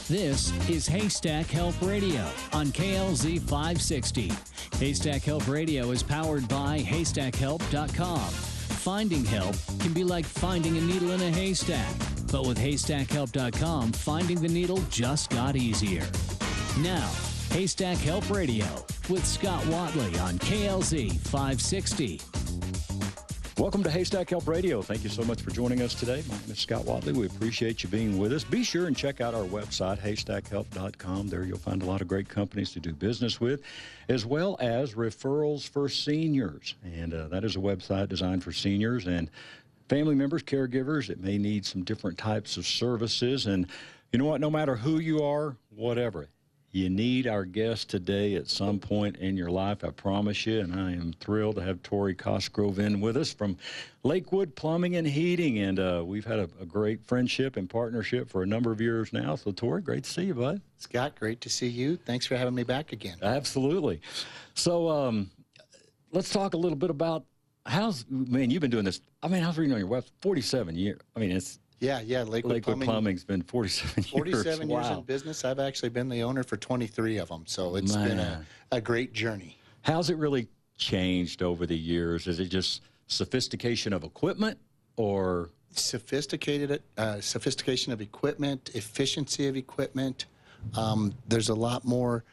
This is Haystack Help Radio on KLZ 560. Haystack Help Radio is powered by HaystackHelp.com. Finding help can be like finding a needle in a haystack, but with HaystackHelp.com, finding the needle just got easier. Now, Haystack Help Radio with Scott Watley on KLZ 560. Welcome to Haystack Help Radio. Thank you so much for joining us today. My name is Scott Watley. We appreciate you being with us. Be sure and check out our website, HaystackHelp.com. There you'll find a lot of great companies to do business with, as well as referrals for seniors. And that is a website designed for seniors and family members, caregivers that may need some different types of services. And you know what? No matter who you are, whatever, you need our guest today at some point in your life, I promise you, and I am thrilled to have Tori Cosgrove in with us from Lakewood Plumbing and Heating, and we've had a great friendship and partnership for a number of years now. So, Tori, great to see you, bud. Scott, great to see you. Thanks for having me back again. Absolutely. So, let's talk a little bit about man, you've been doing this, I was reading on your website, 47 years. It's... Yeah, Lakewood Plumbing's been 47 years. 47 years in business. I've actually been the owner for 23 of them, so it's been a great journey. How's it really changed over the years? Is it just sophistication of equipment, or sophistication of equipment, efficiency of equipment? There's a lot more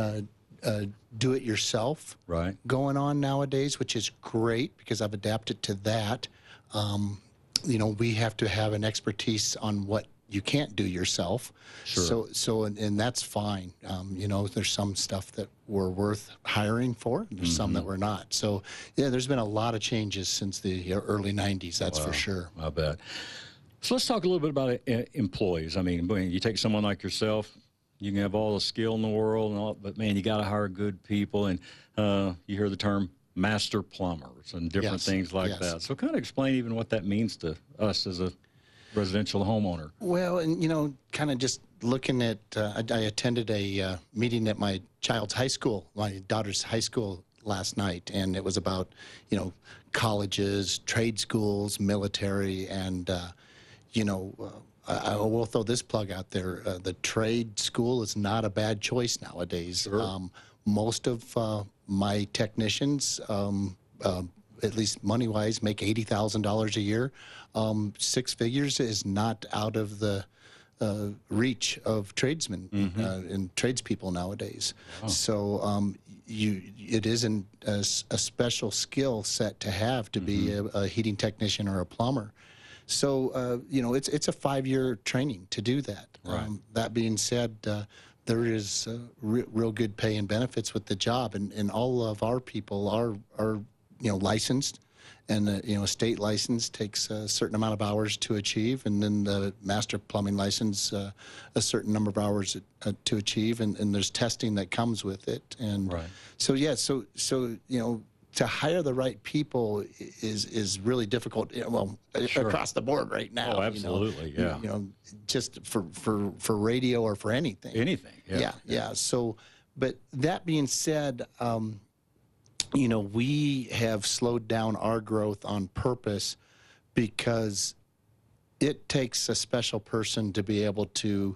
do-it-yourself going on nowadays, which is great because I've adapted to that. We have to have an expertise on what you can't do yourself. Sure. And that's fine. There's some stuff that we're worth hiring for, and there's some that we're not. So, yeah, there's been a lot of changes since the early 90s, that's for sure. I bet. So let's talk a little bit about employees. When you take someone like yourself, you can have all the skill in the world, and all, but, man, you got to hire good people. And you hear the term master plumbers and different things like that. So kind of explain even what that means to us as a residential homeowner. Well, and, kind of just looking at, I attended a meeting at my child's high school, my daughter's high school last night, and it was about, colleges, trade schools, military, and, I will throw this plug out there. The trade school is not a bad choice nowadays. Sure. Most of my technicians, at least money-wise, make $80,000 a year. 6 figures is not out of the reach of tradesmen and tradespeople nowadays. Oh. So it isn't a special skill set to have to be a heating technician or a plumber. So, it's a 5-year training to do that. Right. That being said, there is real good pay and benefits with the job, and all of our people are licensed, and a state license takes a certain amount of hours to achieve, and then the master plumbing license a certain number of hours to achieve, and there's testing that comes with it, and so to hire the right people is really difficult. Across the board right now. Oh, absolutely, just for radio or for anything. Anything, yeah. So, but that being said, we have slowed down our growth on purpose because it takes a special person to be able to,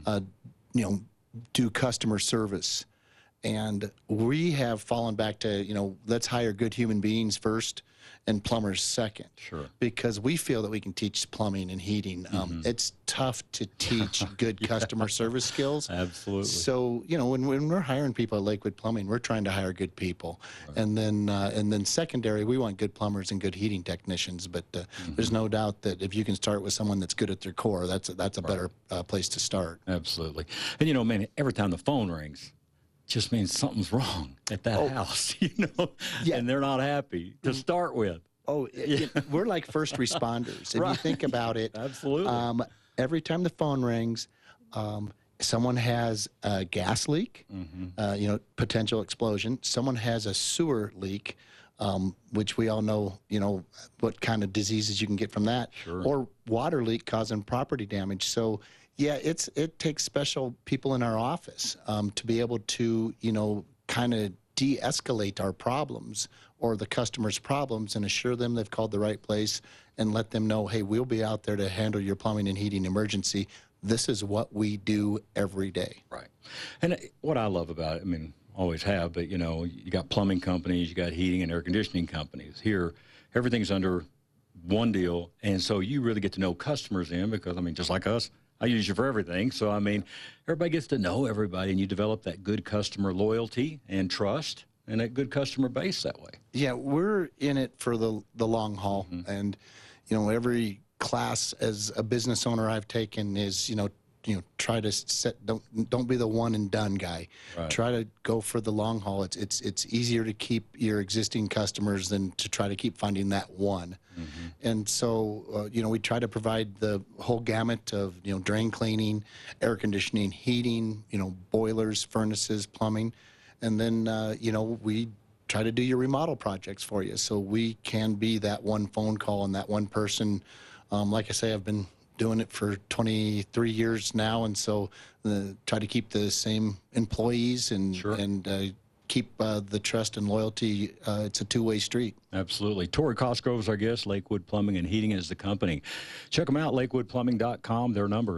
do customer service. And we have fallen back to, let's hire good human beings first and plumbers second. Sure. Because we feel that we can teach plumbing and heating. It's tough to teach good customer service skills. Absolutely. So, when we're hiring people at Lakewood Plumbing, we're trying to hire good people. Right. And then secondary, we want good plumbers and good heating technicians. But there's no doubt that if you can start with someone that's good at their core, that's a better place to start. Absolutely. And, man, every time the phone rings, just means something's wrong at that house, and they're not happy to start with. We're like first responders. If you think about it, absolutely. Every time the phone rings, someone has a gas leak, potential explosion. Someone has a sewer leak, which we all know, what kind of diseases you can get from that, or water leak causing property damage. So, yeah, it takes special people in our office to be able to, kind of de-escalate our problems or the customer's problems and assure them they've called the right place and let them know, hey, we'll be out there to handle your plumbing and heating emergency. this is what we do every day. Right. And what I love about it, I mean, always have, but, you know, you got plumbing companies, you got heating and air conditioning companies. Here, everything's under one deal, and so you really get to know customers in because, I mean, just like us, I use you for everything. So, I mean, everybody gets to know everybody, and you develop that good customer loyalty and trust and that good customer base that way. Yeah, we're in it for the long haul. And, you know, every class as a business owner I've taken is, you know, try to don't be the one and done guy. Right. Try to go for the long haul. It's easier to keep your existing customers than to try to keep finding that one. And so, you know, we try to provide the whole gamut of, you know, drain cleaning, air conditioning, heating, you know, boilers, furnaces, plumbing. And then, you know, we try to do your remodel projects for you. So we can be that one phone call and that one person. Like I say, I've been doing it for 23 years now, and so try to keep the same employees and keep the trust and loyalty. It's a two-way street. Absolutely. Tori Cosgrove is our guest. Lakewood Plumbing and Heating is the company. Check them out, lakewoodplumbing.com. Their number,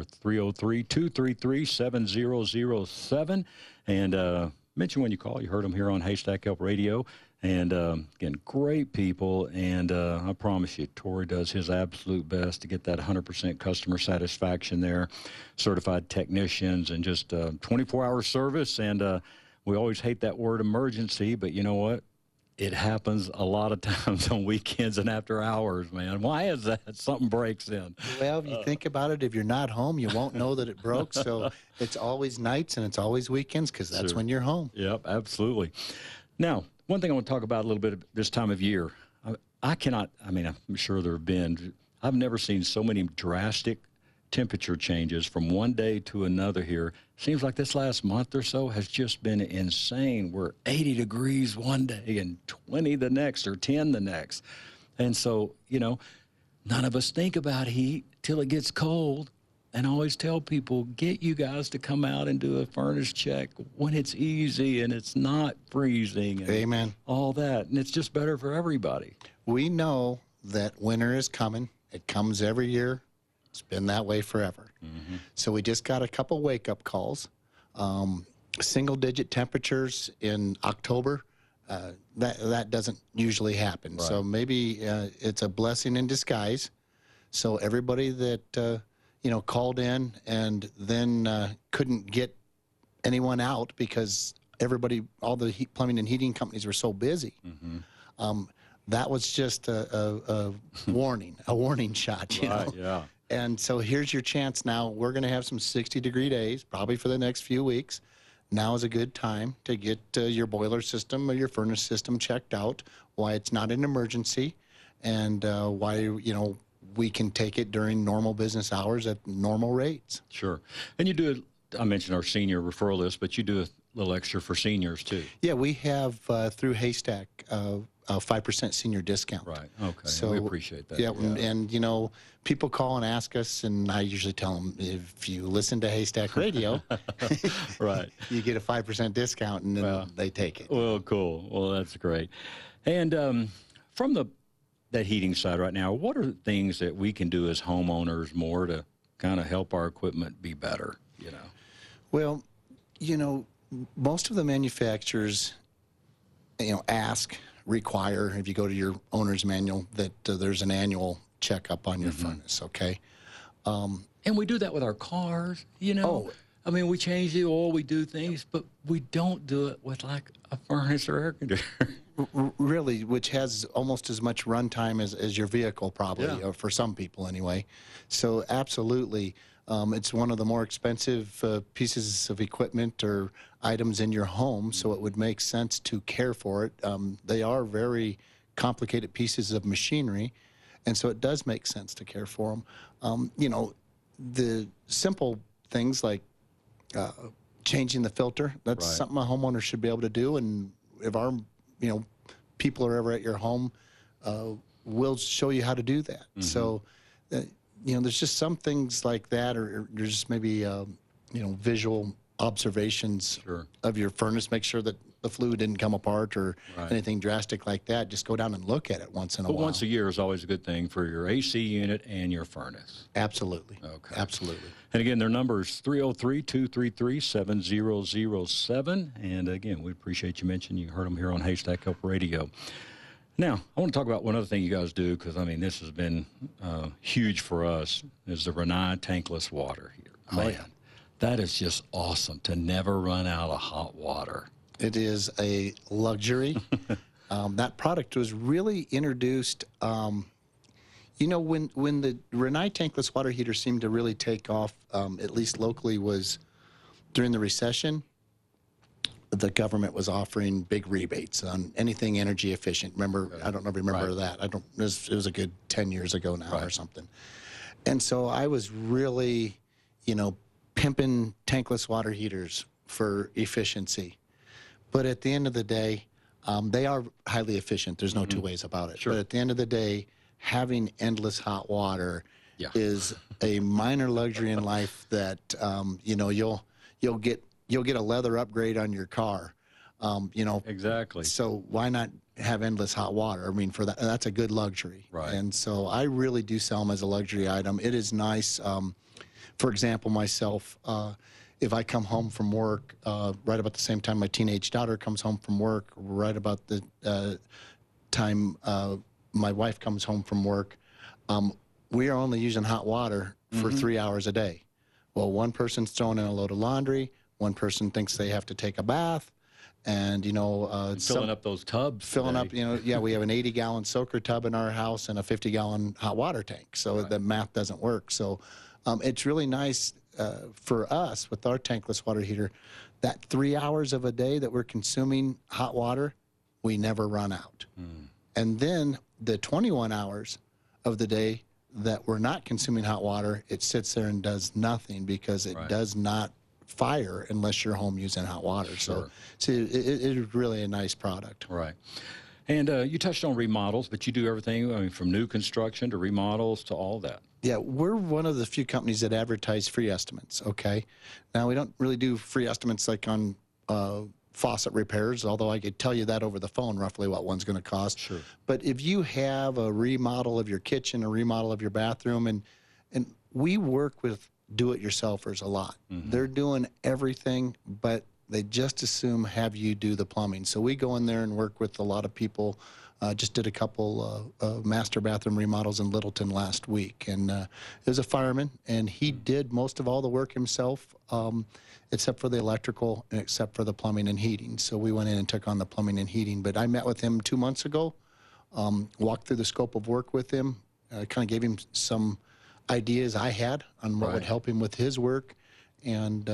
303-233-7007. And mention when you call. You heard them here on Haystack Help Radio. And, again, great people, and I promise you, Tori does his absolute best to get that 100% customer satisfaction there, certified technicians, and just 24-hour service. And we always hate that word emergency, but you know what? It happens a lot of times on weekends and after hours, man. Why is that? Something breaks in. Well, if you think about it, if you're not home, you won't know that it broke. So it's always nights and it's always weekends because that's when you're home. Yep, absolutely. Now, one thing I want to talk about a little bit this time of year, I'm sure there have been, I've never seen so many drastic temperature changes from one day to another here. Seems like this last month or so has just been insane. We're 80 degrees one day and 20 the next or 10 the next. And so, you know, none of us think about heat till it gets cold. And I always tell people, get you guys to come out and do a furnace check when it's easy and it's not freezing. And Amen. All that. And it's just better for everybody. We know that winter is coming. It comes every year. It's been that way forever. So we just got a couple wake-up calls. Single-digit temperatures in October. That doesn't usually happen. Right. So maybe it's a blessing in disguise. So everybody that... you know, called in and then couldn't get anyone out because all the plumbing and heating companies were so busy. That was just a warning shot, you know. Yeah. And so here's your chance now. We're going to have some 60-degree days, probably for the next few weeks. Now is a good time to get your boiler system or your furnace system checked out, why it's not an emergency, and why, you know, we can take it during normal business hours at normal rates. Sure. And you do, I mentioned our senior referral list, but you do a little extra for seniors too. Yeah, we have through Haystack a 5% senior discount. Right. Okay. So we appreciate that. Yeah, and you know, people call and ask us, and I usually tell them, if you listen to Haystack Radio, right, you get a 5% discount, and then they take it. Well, cool. Well, that's great. And from that heating side right now, what are things that we can do as homeowners more to kind of help our equipment be better, you know? Well, you know, most of the manufacturers, you know, require, if you go to your owner's manual, that there's an annual checkup on your furnace, okay? And we do that with our cars, you know? I mean, we change the oil, we do things, but we don't do it with like a furnace or air conditioner. Really, which has almost as much runtime as your vehicle, probably, or for some people anyway. So absolutely, it's one of the more expensive pieces of equipment or items in your home, so it would make sense to care for it. They are very complicated pieces of machinery, and so it does make sense to care for them. You know, the simple things like changing the filter, that's something a homeowner should be able to do, and if our people are ever at your home, we'll show you how to do that. So, there's just some things like that, or there's just maybe, visual observations of your furnace. Make sure that the flue didn't come apart or Right. anything drastic like that, just go down and look at it once in a But while. once a year is always a good thing for your AC unit and your furnace. Absolutely. Okay. Absolutely. And again, their number is 303-233-7007. And again, we appreciate you mentioning you heard them here on Haystack Help Radio. Now, I want to talk about one other thing you guys do, because, I mean, this has been huge for us, is the Rinnai tankless water heater. Man, yeah. that is just awesome to never run out of hot water. It is a luxury. That product was really introduced, you know, when the Rinnai tankless water heater seemed to really take off, at least locally, was during the recession. The government was offering big rebates on anything energy efficient. Remember, I don't know if you remember Right. that. It was a good 10 years ago now or Right. something. And so I was really, you know, pimping tankless water heaters for efficiency. But at the end of the day, they are highly efficient. There's no two ways about it. Sure. But at the end of the day, having endless hot water Yeah. is a minor luxury in life that, you know, you'll get a leather upgrade on your car, you know. Exactly. So why not have endless hot water? I mean, for that's a good luxury. Right. And so I really do sell them as a luxury item. It is nice. For example, myself, if I come home from work right about the same time my teenage daughter comes home from work, right about the time my wife comes home from work, we are only using hot water for 3 hours a day. Well, one person's throwing in a load of laundry, one person thinks they have to take a bath, and, you know, Filling up those tubs. filling today. up, you know, yeah, we have an 80-gallon soaker tub in our house and a 50-gallon hot water tank, so the math doesn't work. So it's really nice for us with our tankless water heater, that 3 hours of a day that we're consuming hot water, we never run out. And then the 21 hours of the day that we're not consuming hot water, it sits there and does nothing because it Right. does not fire unless you're home using hot water. Sure. So it is really a nice product. Right. And you touched on remodels, but you do everything, I mean, from new construction to remodels to all that. Yeah, we're one of the few companies that advertise free estimates, okay? Now, we don't really do free estimates like on faucet repairs, although I could tell you that over the phone, roughly what one's going to cost. Sure. But if you have a remodel of your kitchen, a remodel of your bathroom, and we work with do-it-yourselfers a lot. They're doing everything, but they just assume have you do the plumbing. So we go in there and work with a lot of people. Just did a couple master bathroom remodels in Littleton last week, and there's a fireman, and he did most of all the work himself, except for the electrical and except for the plumbing and heating. So we went in and took on the plumbing and heating. But I met with him 2 months ago, walked through the scope of work with him, kind of gave him some ideas I had on what would help him with his work, and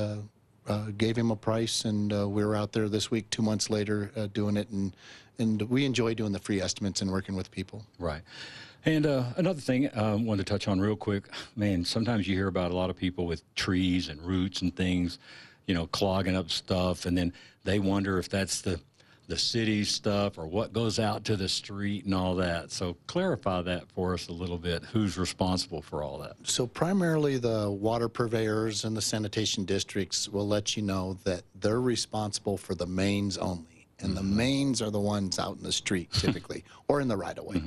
gave him a price, and we were out there this week 2 months later doing it, and we enjoy doing the free estimates and working with people. Right. And another thing I wanted to touch on real quick, man, sometimes you hear about a lot of people with trees and roots and things, you know, clogging up stuff, and then they wonder if that's the city's stuff or what goes out to the street and all that. So clarify that for us a little bit. Who's responsible for all that? So primarily the water purveyors and the sanitation districts will let you know that they're responsible for the mains only. And the mains are the ones out in the street typically, or in the right-of-way.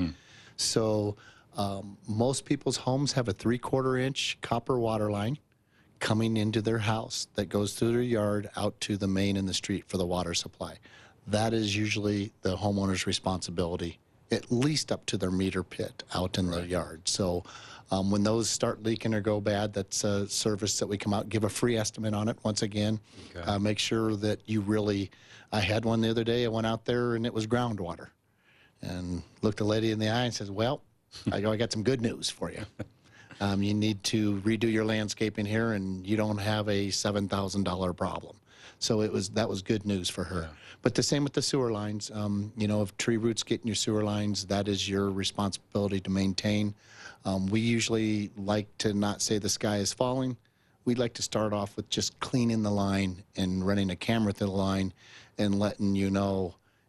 So most people's homes have a 3/4 inch copper water line coming into their house that goes through their yard out to the main in the street for the water supply. That is usually the homeowner's responsibility, at least up to their meter pit out in their yard. So when those start leaking or go bad, that's a service that we come out, give a free estimate on it once again. Okay. Make sure that you really, I had one the other day, I went out there and it was groundwater. And looked the lady in the eye and says, well, I got some good news for you. You need to redo your landscaping here and you don't have a $7,000 problem. So that was good news for her. But the same with the sewer lines. You know, if tree roots get in your sewer lines, that is your responsibility to maintain. We usually like to not say the sky is falling. We'd like to start off with just cleaning the line and running a camera through the line and letting you know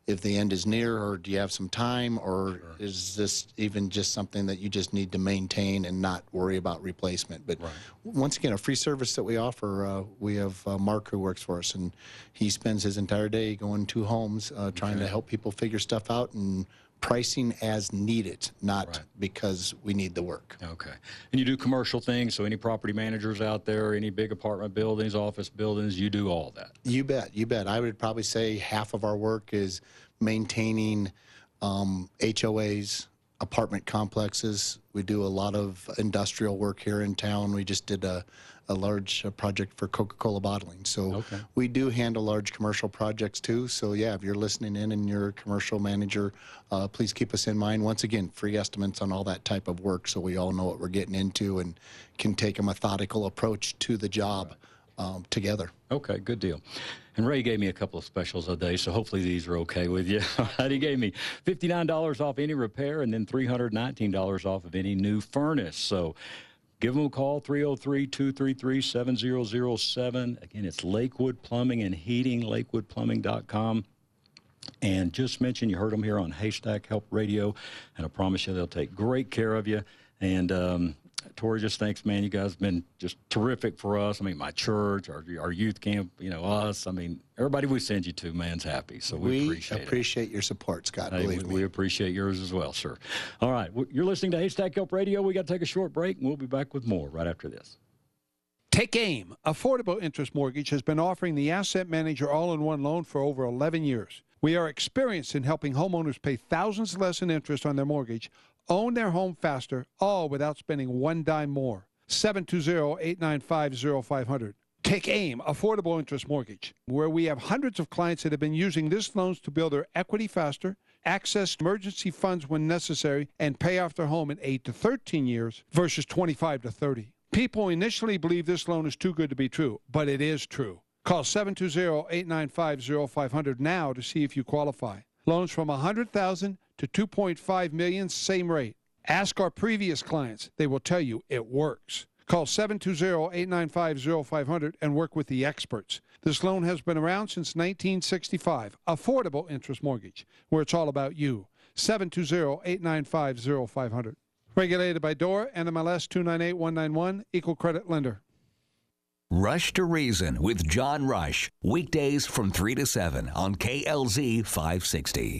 if the end is near, or do you have some time, or is this even just something that you just need to maintain and not worry about replacement? But once again, a free service that we offer, we have Mark who works for us, and he spends his entire day going to homes trying to help people figure stuff out and pricing as needed, not because we need the work. Okay. And you do commercial things, so any property managers out there, any big apartment buildings, office buildings, you do all that? You bet, you bet. I would probably say half of our work is maintaining HOAs, apartment complexes. We do a lot of industrial work here in town. We just did a large project for Coca-Cola bottling. So we do handle large commercial projects too. So yeah, if you're listening in and you're a commercial manager, please keep us in mind. Once again, free estimates on all that type of work, so we all know what we're getting into and can take a methodical approach to the job together. Okay, good deal. And Ray gave me a couple of specials a day, so hopefully these are okay with you. He gave me $59 off any repair and then $319 off of any new furnace. So give them a call, 303-233-7007. Again, it's Lakewood Plumbing and Heating, lakewoodplumbing.com. And just mention you heard them here on Haystack Help Radio, and I promise you they'll take great care of you. And Tori just thinks, man, you guys have been just terrific for us. I mean, my church, our youth camp, you know, us. I mean, everybody we send you to, man's happy. So we appreciate your support, Scott. Believe me. We appreciate yours as well, sir. All right. You're listening to Haystack Help Radio. We got to take a short break, and we'll be back with more right after this. Take AIM. Affordable Interest Mortgage has been offering the Asset Manager all-in-one loan for over 11 years. We are experienced in helping homeowners pay thousands less in interest on their mortgage, own their home faster, all without spending one dime more. 720-895-0500. Take AIM, Affordable Interest Mortgage, where we have hundreds of clients that have been using this loans to build their equity faster, access emergency funds when necessary, and pay off their home in 8 to 13 years versus 25 to 30. People initially believe this loan is too good to be true, but it is true. Call 720-895-0500 now to see if you qualify. Loans from $100,000 to $2.5 million, same rate. Ask our previous clients. They will tell you it works. Call 720-895-0500 and work with the experts. This loan has been around since 1965. Affordable Interest Mortgage, where it's all about you. 720-895-0500. Regulated by DORA, NMLS 298191, Equal Credit Lender. Rush to Reason with John Rush. Weekdays from 3 to 7 on KLZ 560.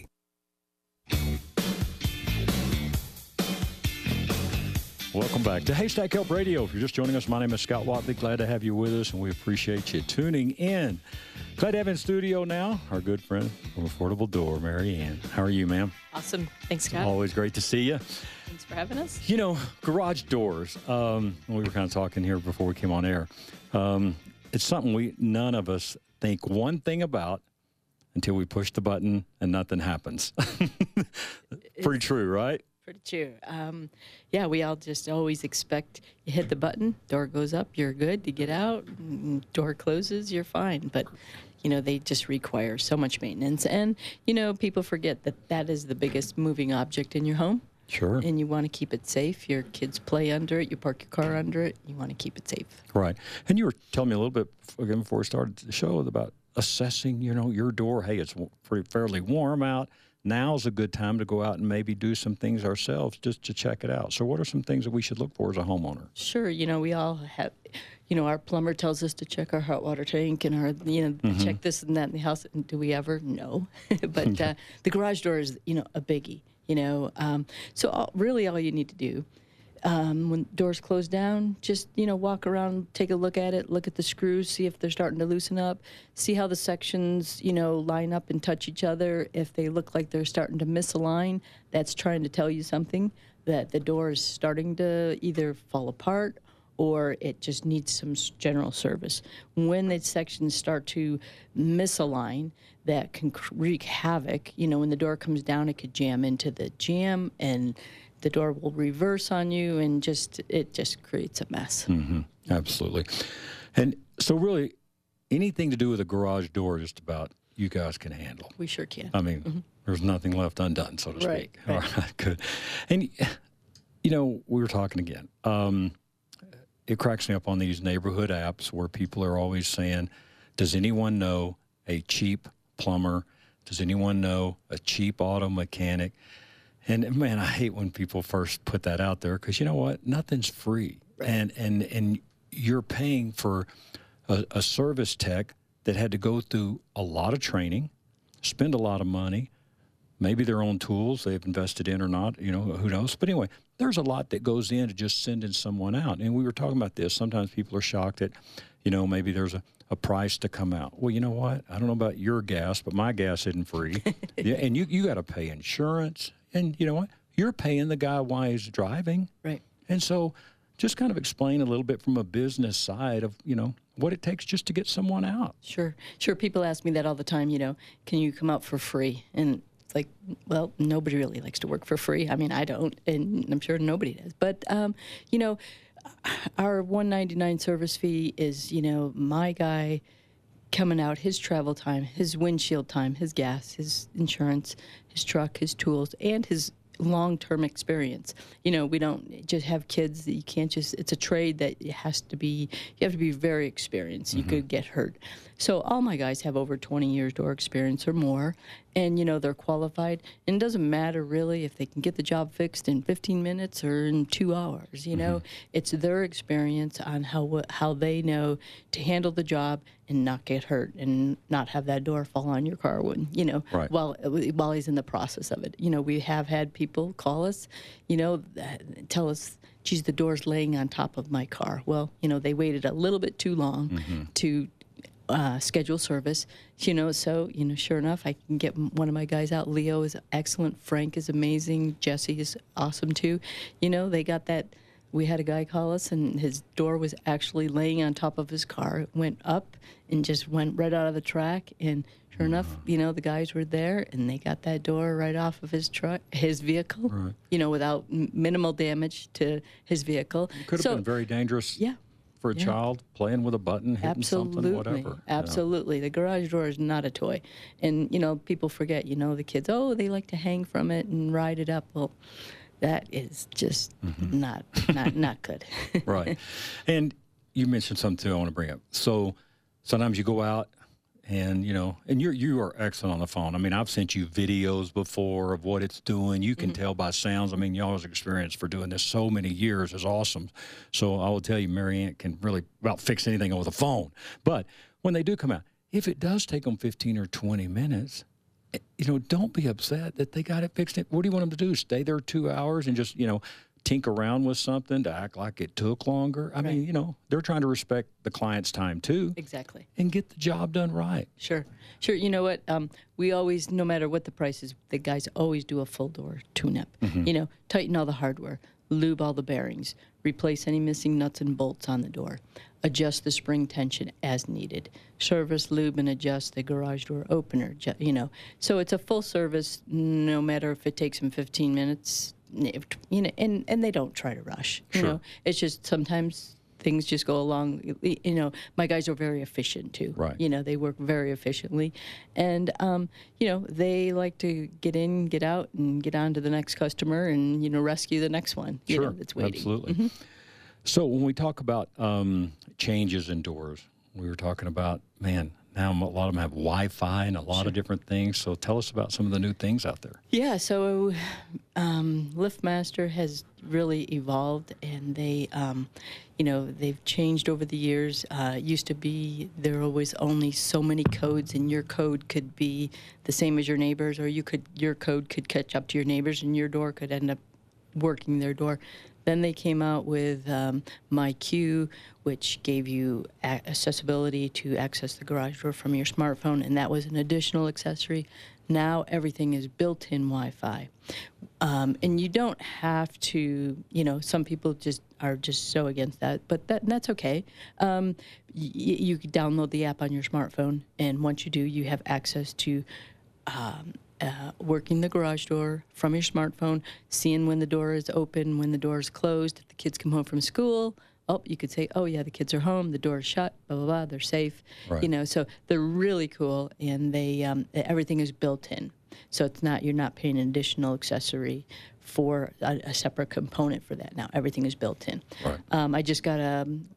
Welcome back to Haystack Help Radio. If you're just joining us, my name is Scott Watley. Glad to have you with us, and we appreciate you tuning in. Glad to have in studio now our good friend from Affordable Door, Mary Ann. How are you, ma'am? Awesome. Thanks, Scott. Always great to see you. Thanks for having us. You know, garage doors, we were kind of talking here before we came on air. It's something none of us think one thing about until we push the button and nothing happens. Pretty true, right? Pretty true. Yeah, we all just always expect you hit the button, door goes up, you're good to get out, door closes, you're fine. But, you know, they just require so much maintenance. And, you know, people forget that that is the biggest moving object in your home. Sure. And you want to keep it safe. Your kids play under it. You park your car under it. You want to keep it safe. Right. And you were telling me a little bit, again, before we started the show about assessing, you know, your door. Hey, it's fairly warm out. Now's a good time to go out and maybe do some things ourselves just to check it out. So what are some things that we should look for as a homeowner? Sure. You know, we all have, you know, our plumber tells us to check our hot water tank and our, you know, check this and that in the house. And do we ever? No. But the garage door is, you know, a biggie. You know, so really all you need to do when doors close down, just, you know, walk around, take a look at it, look at the screws, see if they're starting to loosen up, see how the sections, you know, line up and touch each other. If they look like they're starting to misalign, that's trying to tell you something, that the door is starting to either fall apart or it just needs some general service. When the sections start to misalign, that can wreak havoc. You know, when the door comes down, it could jam into the jamb, and the door will reverse on you, and it just creates a mess. Mm-hmm. Absolutely. And so really, anything to do with a garage door, just about, you guys can handle. We sure can. I mean, there's nothing left undone, so to speak. Right. All right, good. And, you know, we were talking again. It cracks me up on these neighborhood apps where people are always saying, does anyone know a cheap plumber Does anyone know a cheap auto mechanic? And man, I hate when people first put that out there, because you know what? Nothing's free. Right. And you're paying for a service tech that had to go through a lot of training, spend a lot of money, maybe their own tools they've invested in or not, you know, who knows. But anyway, there's a lot that goes into just sending someone out. And we were talking about this. Sometimes people are shocked that, you know, maybe there's a price to come out. Well, you know what? I don't know about your gas, but my gas isn't free. Yeah, and you got to pay insurance. And you know what? You're paying the guy while he's driving. Right. And so just kind of explain a little bit from a business side of, you know, what it takes just to get someone out. Sure. People ask me that all the time, you know, can you come out for free? And it's like, well, nobody really likes to work for free. I mean, I don't, and I'm sure nobody does. But, you know, our $199 service fee is, you know, my guy coming out, his travel time, his windshield time, his gas, his insurance, his truck, his tools, and his long-term experience. You know, we don't just have kids that you can't just, it's a trade that it has to be, you have to be very experienced. You could get hurt. So all my guys have over 20 years door experience or more, and, you know, they're qualified. And it doesn't matter really if they can get the job fixed in 15 minutes or in 2 hours, you know. It's their experience on how they know to handle the job and not get hurt and not have that door fall on your car when, you know, right. while he's in the process of it. You know, we have had people call us, you know, tell us, geez, the door's laying on top of my car. Well, you know, they waited a little bit too long to schedule service, you know, so, you know, sure enough, I can get one of my guys out. Leo is excellent. Frank is amazing. Jesse is awesome too. You know, they got that. We had a guy call us, and his door was actually laying on top of his car. It went up and just went right out of the track. And sure enough, you know, the guys were there, and they got that door right off of his truck, his vehicle, you know, without minimal damage to his vehicle. It could have been very dangerous. Yeah. For a child playing with a button, hitting something, whatever. Absolutely. The garage door is not a toy. And, you know, people forget, you know, the kids, oh, they like to hang from it and ride it up. Well, that is just not good. Right. And you mentioned something, too, I want to bring up. So sometimes you go out and, you know, and you are excellent on the phone. I mean, I've sent you videos before of what it's doing. You can tell by sounds. I mean, y'all's experience for doing this so many years is awesome. So I will tell you, Mary Ann can really about fix anything over the phone. But when they do come out, if it does take them 15 or 20 minutes, you know, don't be upset that they got it fixed. What do you want them to do? Stay there 2 hours and just, you know, tinker around with something to act like it took longer? I mean, you know, they're trying to respect the client's time too. Exactly. And get the job done right. Sure. You know what? We always, no matter what the price is, the guys always do a full door tune-up. You know, tighten all the hardware, lube all the bearings, replace any missing nuts and bolts on the door, adjust the spring tension as needed, service, lube, and adjust the garage door opener, you know. So it's a full service, no matter if it takes them 15 minutes, you know, and they don't try to rush. You know, it's just sometimes things just go along. You know, my guys are very efficient too. Right. You know, they work very efficiently, and you know, they like to get in, get out, and get on to the next customer, and you know, rescue the next one. You know, that's waiting. Absolutely. So when we talk about changes in doors, we were talking about, man, now a lot of them have Wi-Fi and a lot of different things. So tell us about some of the new things out there. Yeah, so LiftMaster has really evolved, and they, you know, they've changed over the years. It used to be there were always only so many codes, and your code could be the same as your neighbor's, or your code could catch up to your neighbor's, and your door could end up working their door. Then they came out with MyQ, which gave you accessibility to access the garage door from your smartphone, and that was an additional accessory. Now everything is built-in Wi-Fi. And you don't have to, you know, some people are just so against that, but that's okay. You can download the app on your smartphone, and once you do, you have access to working the garage door from your smartphone, seeing when the door is open, when the door is closed. If the kids come home from school, you could say, oh, yeah, the kids are home, the door is shut, blah, blah, blah, they're safe. Right. You know, so they're really cool, and they everything is built in. So it's not, you're not paying an additional accessory for a separate component for that. Now, everything is built in. Right. I just got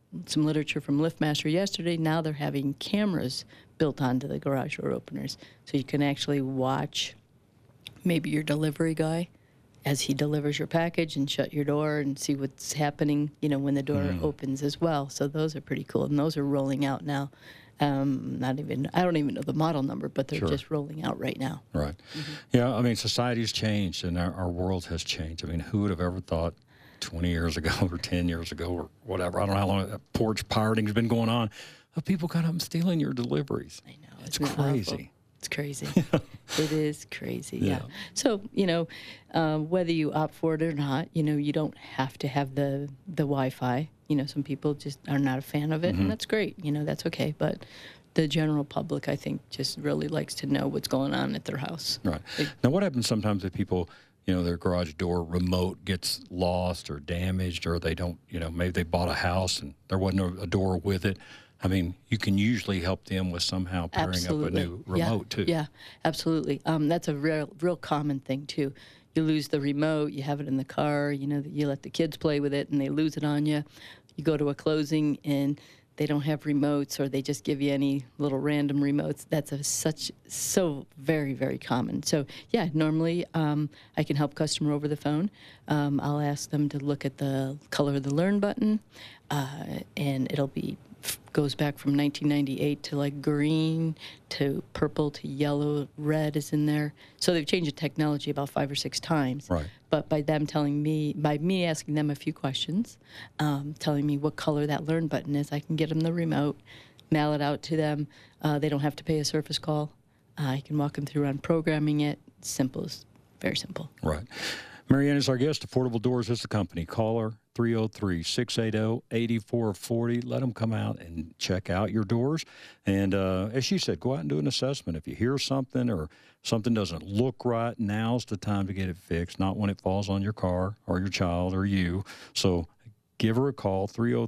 some literature from LiftMaster yesterday. Now they're having cameras built onto the garage door openers, so you can actually watch maybe your delivery guy as he delivers your package and shut your door and see what's happening, when the door opens as well. So those are pretty cool, and those are rolling out now. I don't even know the model number, but they're just rolling out right now. Right. Yeah, I mean, society's changed and our world has changed. I mean, who would have ever thought 20 years ago or 10 years ago or whatever, I don't know how long that porch pirating's been going on, of people kind of stealing your deliveries. I know. It's crazy. Awful. It's crazy. It is crazy, yeah. So, whether you opt for it or not, you don't have to have the Wi-Fi. Some people just are not a fan of it, and that's great. That's okay. But the general public, I think, just really likes to know what's going on at their house. Right. Now, what happens sometimes if people, their garage door remote gets lost or damaged, or they don't, maybe they bought a house and there wasn't a door with it? I mean, you can usually help them with somehow pairing up a new remote, too. Yeah, absolutely. That's a real common thing, too. You lose the remote, you have it in the car, you let the kids play with it, and they lose it on you. You go to a closing, and they don't have remotes, or they just give you any little random remotes. That's so very, very common. So, yeah, normally I can help customer over the phone. I'll ask them to look at the color of the Learn button, and it'll goes back from 1998 to like green to purple to yellow, red is in there. So they've changed the technology about 5 or 6 times. Right. But by me asking them a few questions, telling me what color that Learn button is, I can get them the remote, mail it out to them. They don't have to pay a service call. I can walk them through on programming it. Very simple. Right. Marianne is our guest. Affordable Doors is the company. Call her, 303-680-8440. Let them come out and check out your doors. And as she said, go out and do an assessment. If you hear something or something doesn't look right, now's the time to get it fixed, not when it falls on your car or your child or you. So give her a call,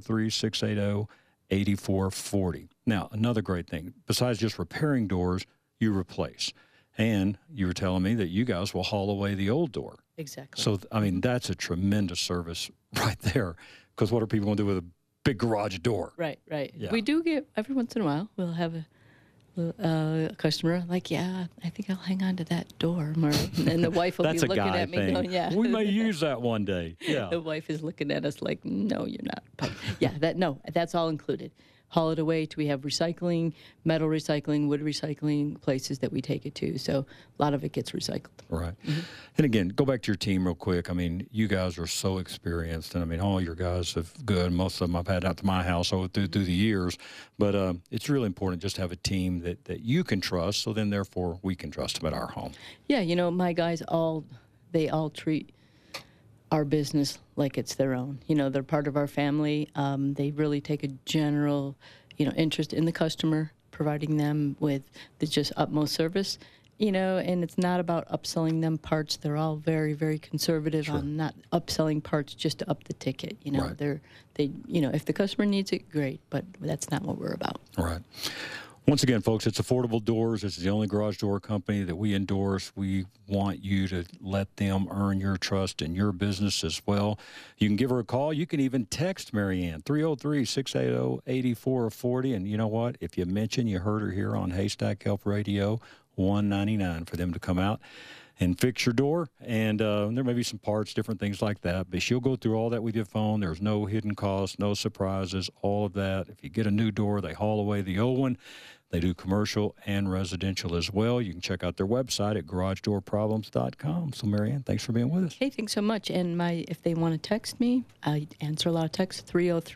303-680-8440. Now, another great thing, besides just repairing doors, you replace. And you were telling me that you guys will haul away the old door. Exactly. So, I mean, that's a tremendous service right there. Because what are people going to do with a big garage door? Right. Yeah. We do get, every once in a while, we'll have a customer like, I think I'll hang on to that door. And the wife will be looking at me going, we may use that one day. Yeah. The wife is looking at us like, no, you're not. But that's all included. Haul it away. We have recycling, metal recycling, wood recycling places that we take it to. So a lot of it gets recycled. Right. And again, go back to your team real quick. I mean, you guys are so experienced. And I mean, all your guys have good. Most of them I've had out to my house through the years. But it's really important just to have a team that you can trust. So then, therefore, we can trust them at our home. Yeah. My guys they all treat our business like it's their own. They're part of our family. They really take a general, interest in the customer, providing them with the just utmost service, and it's not about upselling them parts. They're all very, very conservative on not upselling parts just to up the ticket. Right. If the customer needs it, great, but that's not what we're about. Right. Once again, folks, it's Affordable Doors. It's the only garage door company that we endorse. We want you to let them earn your trust in your business as well. You can give her a call. You can even text Marianne, 303-680-8440. And you know what? If you mention you heard her here on Haystack Help Radio, $199 for them to come out and fix your door. And there may be some parts, different things like that. But she'll go through all that with your phone. There's no hidden costs, no surprises, all of that. If you get a new door, they haul away the old one. They do commercial and residential as well. You can check out their website at garagedoorproblems.com. So, Marianne, thanks for being with us. Hey, thanks so much. And if they want to text me, I answer a lot of texts.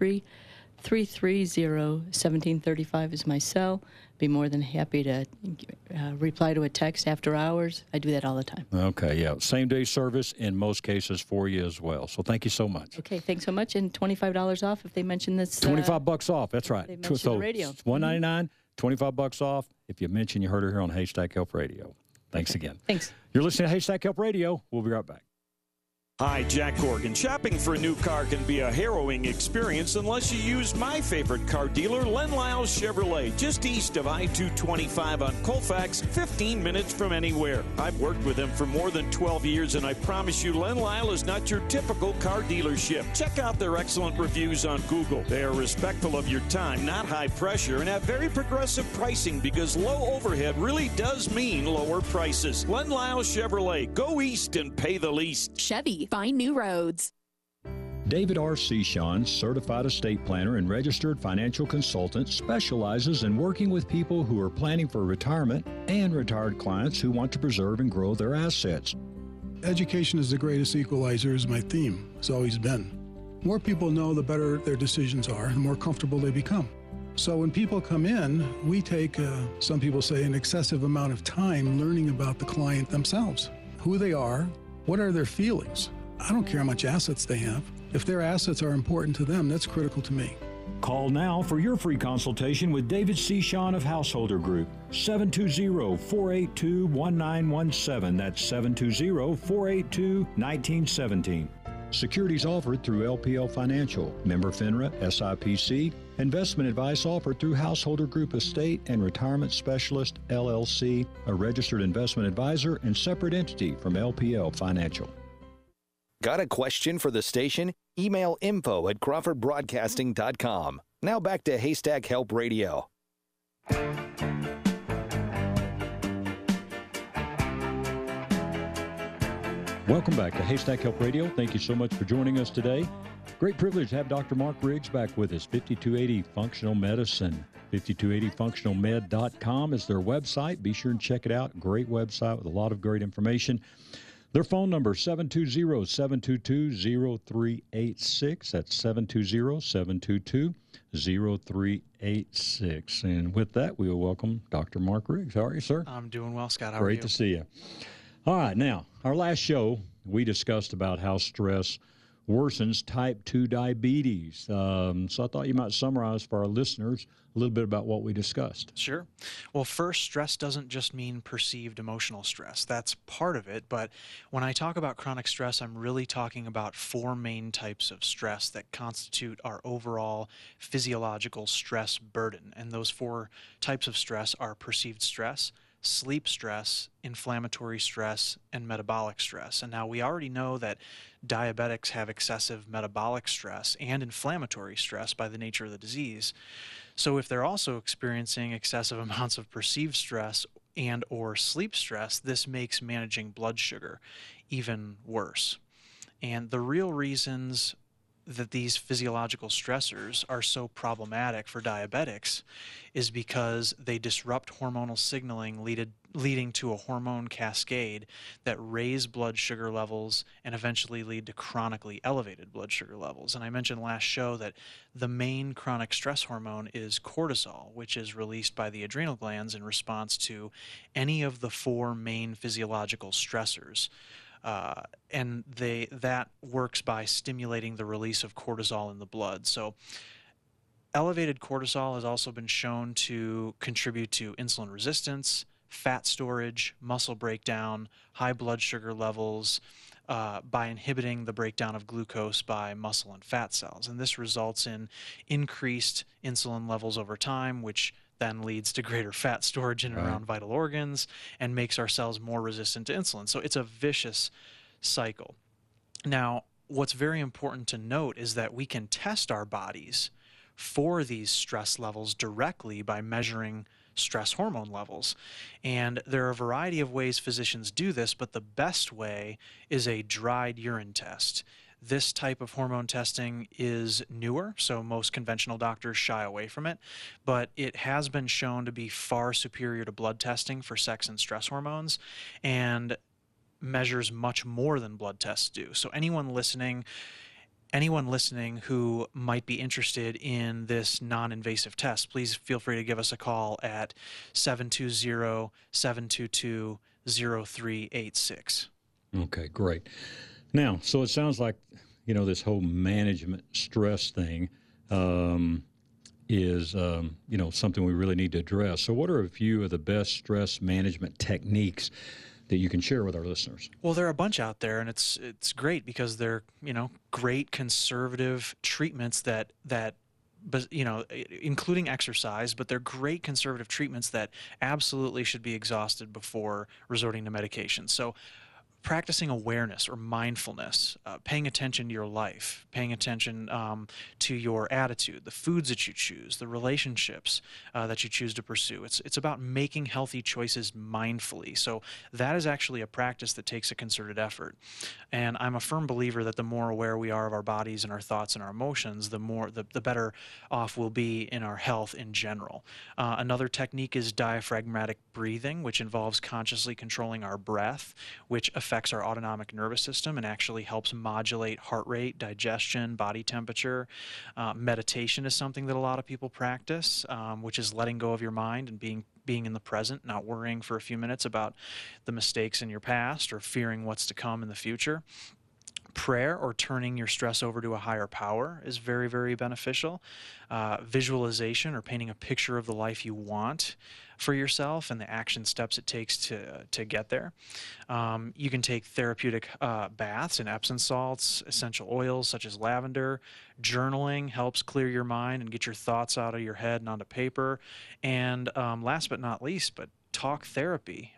303-330-1735 is my cell. Be more than happy to reply to a text after hours. I do that all the time. Okay, yeah. Same-day service in most cases for you as well. So thank you so much. Okay, thanks so much. And $25 off if they mention this. $25 off, that's right. They mention the radio. It's $199, $25 off if you mention you heard her here on Haystack Help Radio. Thanks again. Thanks. You're listening to Haystack Help Radio. We'll be right back. Hi, Jack Corgan. Shopping for a new car can be a harrowing experience unless you use my favorite car dealer, Len Lyles Chevrolet, just east of I-225 on Colfax, 15 minutes from anywhere. I've worked with them for more than 12 years, and I promise you, Len Lyle is not your typical car dealership. Check out their excellent reviews on Google. They are respectful of your time, not high pressure, and have very progressive pricing because low overhead really does mean lower prices. Len Lyles Chevrolet. Go east and pay the least. Chevy. Find new roads. David R. Sechon, certified estate planner and registered financial consultant, specializes in working with people who are planning for retirement and retired clients who want to preserve and grow their assets. Education is the greatest equalizer is my theme. It's always been. More people know, the better their decisions are, the more comfortable they become. So when people come in, we take, some people say, an excessive amount of time learning about the client themselves, who they are, what are their feelings. I don't care how much assets they have. If their assets are important to them, that's critical to me. Call now for your free consultation with David Sechon of Householder Group. 720-482-1917. That's 720-482-1917. Securities offered through LPL Financial, member FINRA, SIPC. Investment advice offered through Householder Group Estate and Retirement Specialist, LLC, a registered investment advisor and separate entity from LPL Financial. Got a question for the station? Email info@crawfordbroadcasting.com. Now back to Haystack Help Radio. Welcome back to Haystack Help Radio. Thank you so much for joining us today. Great privilege to have Dr. Mark Riggs back with us. 5280 Functional Medicine. 5280functionalmed.com is their website. Be sure and check it out. Great website with a lot of great information. Their phone number is 720-722-0386. That's 720-722-0386. And with that, we will welcome Dr. Mark Riggs. How are you, sir? I'm doing well, Scott. How are you? Great to see you. All right, now, our last show, we discussed about how stress worsens type 2 diabetes. So I thought you might summarize for our listeners a little bit about what we discussed. Sure. Well, first, stress doesn't just mean perceived emotional stress. That's part of it. But when I talk about chronic stress, I'm really talking about four main types of stress that constitute our overall physiological stress burden. And those four types of stress are perceived stress, sleep stress, inflammatory stress, and metabolic stress. And now we already know that diabetics have excessive metabolic stress and inflammatory stress by the nature of the disease. So if they're also experiencing excessive amounts of perceived stress and or sleep stress, this makes managing blood sugar even worse. And the real reasons that these physiological stressors are so problematic for diabetics is because they disrupt hormonal signaling, leading to a hormone cascade that raise blood sugar levels and eventually lead to chronically elevated blood sugar levels. And I mentioned last show that the main chronic stress hormone is cortisol, which is released by the adrenal glands in response to any of the four main physiological stressors. And that works by stimulating the release of cortisol in the blood. So elevated cortisol has also been shown to contribute to insulin resistance, fat storage, muscle breakdown, high blood sugar levels, by inhibiting the breakdown of glucose by muscle and fat cells. And this results in increased insulin levels over time, which then leads to greater fat storage in and around vital organs and makes our cells more resistant to insulin. So it's a vicious cycle. Now, what's very important to note is that we can test our bodies for these stress levels directly by measuring stress hormone levels. And there are a variety of ways physicians do this, but the best way is a dried urine test. This type of hormone testing is newer, so most conventional doctors shy away from it, but it has been shown to be far superior to blood testing for sex and stress hormones and measures much more than blood tests do. So anyone listening who might be interested in this non-invasive test, please feel free to give us a call at 720-722-0386. Okay, great. Now, so it sounds like, this whole management stress thing is, something we really need to address. So what are a few of the best stress management techniques that you can share with our listeners? Well, there are a bunch out there, and it's great because they're, great conservative treatments that but including exercise, but they're great conservative treatments that absolutely should be exhausted before resorting to medication. So practicing awareness or mindfulness, paying attention to your life, paying attention to your attitude, the foods that you choose, the relationships that you choose to pursue. It's about making healthy choices mindfully. So that is actually a practice that takes a concerted effort. And I'm a firm believer that the more aware we are of our bodies and our thoughts and our emotions, the better off we'll be in our health in general. Another technique is diaphragmatic breathing, which involves consciously controlling our breath, which affects our autonomic nervous system and actually helps modulate heart rate, digestion, body temperature. Meditation is something that a lot of people practice, which is letting go of your mind and being in the present, not worrying for a few minutes about the mistakes in your past or fearing what's to come in the future. Prayer, or turning your stress over to a higher power, is very, very beneficial. Visualization, or painting a picture of the life you want for yourself and the action steps it takes to get there. You can take therapeutic baths in Epsom salts, essential oils such as lavender. Journaling helps clear your mind and get your thoughts out of your head and onto paper. And last but not least, but talk therapy,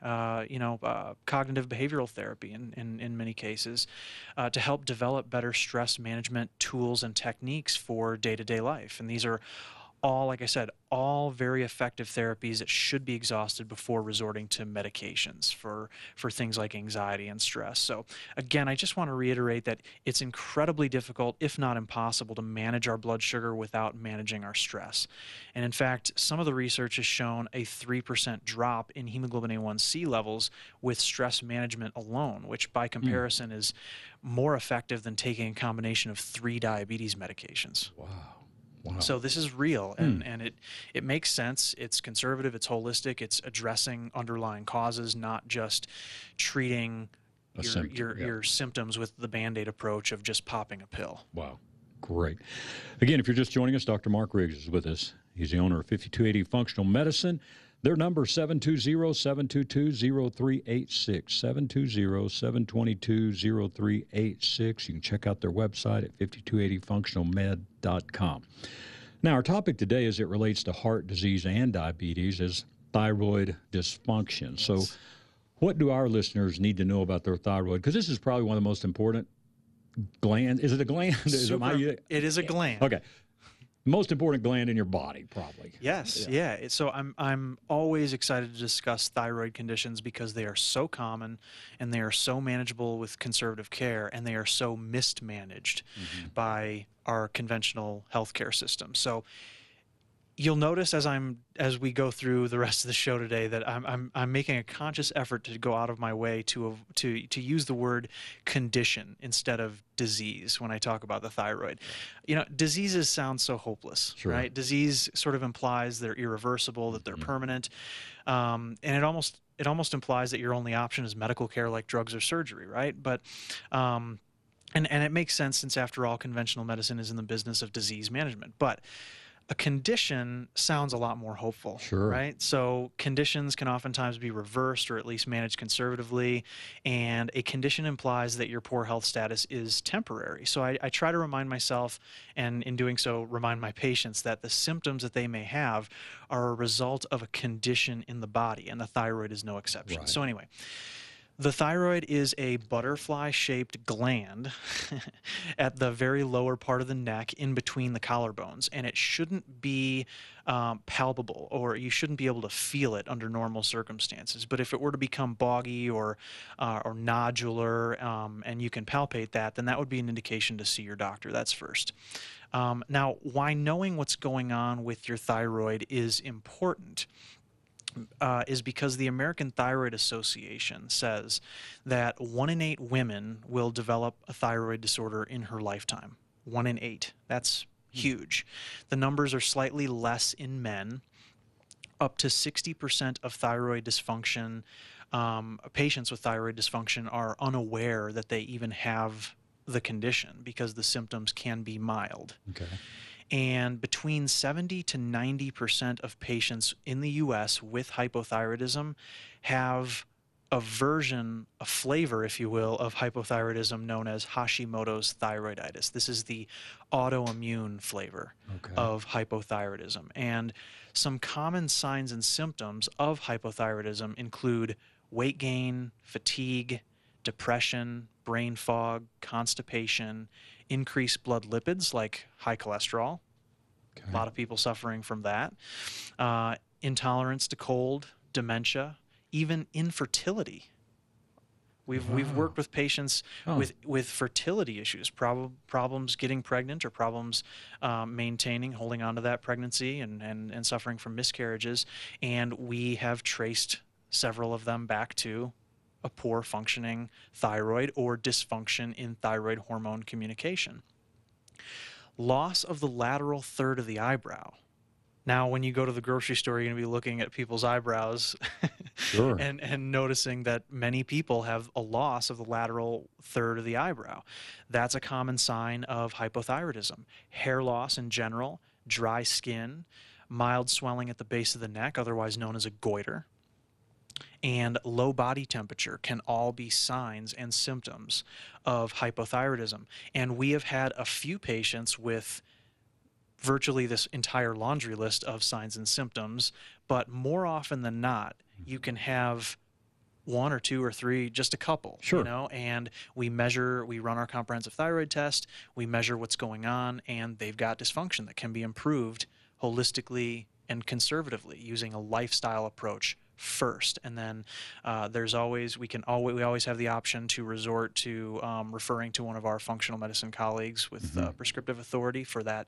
cognitive behavioral therapy in many cases, to help develop better stress management tools and techniques for day-to-day life. And these are all, like I said, all very effective therapies that should be exhausted before resorting to medications for things like anxiety and stress. So again, I just want to reiterate that it's incredibly difficult, if not impossible, to manage our blood sugar without managing our stress. And in fact, some of the research has shown a 3% drop in hemoglobin A1C levels with stress management alone, which by comparison is more effective than taking a combination of 3 diabetes medications. Wow. So this is real, and it makes sense. It's conservative, it's holistic, it's addressing underlying causes, not just treating your symptoms with the Band-Aid approach of just popping a pill. Wow. Great. Again, if you're just joining us, Dr. Mark Riggs is with us. He's the owner of 5280 Functional Medicine. Their number is 720-722-0386, 720-722-0386. You can check out their website at 5280functionalmed.com. Now, our topic today, as it relates to heart disease and diabetes, is thyroid dysfunction. So what do our listeners need to know about their thyroid? Because this is probably one of the most important glands. Is it a gland? It is a gland. Okay. Most important gland in your body, probably. Yes, yeah. So I'm always excited to discuss thyroid conditions because they are so common and they are so manageable with conservative care, and they are so mismanaged by our conventional healthcare system. So you'll notice as we go through the rest of the show today that I'm making a conscious effort to go out of my way to use the word condition instead of disease when I talk about the thyroid. Diseases sound so hopeless, right? Disease sort of implies they're irreversible, that they're permanent, and it almost implies that your only option is medical care like drugs or surgery, right? But and it makes sense, since after all, conventional medicine is in the business of disease management. But a condition sounds a lot more hopeful, right? So conditions can oftentimes be reversed or at least managed conservatively, and a condition implies that your poor health status is temporary. So I try to remind myself, and in doing so, remind my patients that the symptoms that they may have are a result of a condition in the body, and the thyroid is no exception. So anyway, the thyroid is a butterfly-shaped gland at the very lower part of the neck in between the collarbones, and it shouldn't be palpable, or you shouldn't be able to feel it under normal circumstances. But if it were to become boggy or nodular, and you can palpate that, then that would be an indication to see your doctor. That's first. Now, why knowing what's going on with your thyroid is important is because the American Thyroid Association says that 1 in 8 women will develop a thyroid disorder in her lifetime. 1 in 8. That's huge. The numbers are slightly less in men. Up to 60% of thyroid dysfunction, patients with thyroid dysfunction are unaware that they even have the condition because the symptoms can be mild. Okay. And between 70 to 90% of patients in the U.S. with hypothyroidism have a version, a flavor, if you will, of hypothyroidism known as Hashimoto's thyroiditis. This is the autoimmune flavor of hypothyroidism. And some common signs and symptoms of hypothyroidism include weight gain, fatigue, depression, brain fog, constipation, increased blood lipids like high cholesterol. A lot of people suffering from that. Intolerance to cold, dementia, even infertility. We've worked with patients with fertility issues, problems getting pregnant or problems maintaining, holding on to that pregnancy and suffering from miscarriages. And we have traced several of them back to a poor functioning thyroid or dysfunction in thyroid hormone communication. Loss of the lateral third of the eyebrow. Now, when you go to the grocery store, you're going to be looking at people's eyebrows and noticing that many people have a loss of the lateral third of the eyebrow. That's a common sign of hypothyroidism. Hair loss in general, dry skin, mild swelling at the base of the neck, otherwise known as a goiter, and low body temperature can all be signs and symptoms of hypothyroidism. And we have had a few patients with virtually this entire laundry list of signs and symptoms, but more often than not, you can have one or two or three, just a couple, you know, and we run our comprehensive thyroid test, we measure what's going on, and they've got dysfunction that can be improved holistically and conservatively using a lifestyle approach first. And then we always have the option to resort to referring to one of our functional medicine colleagues with prescriptive authority for that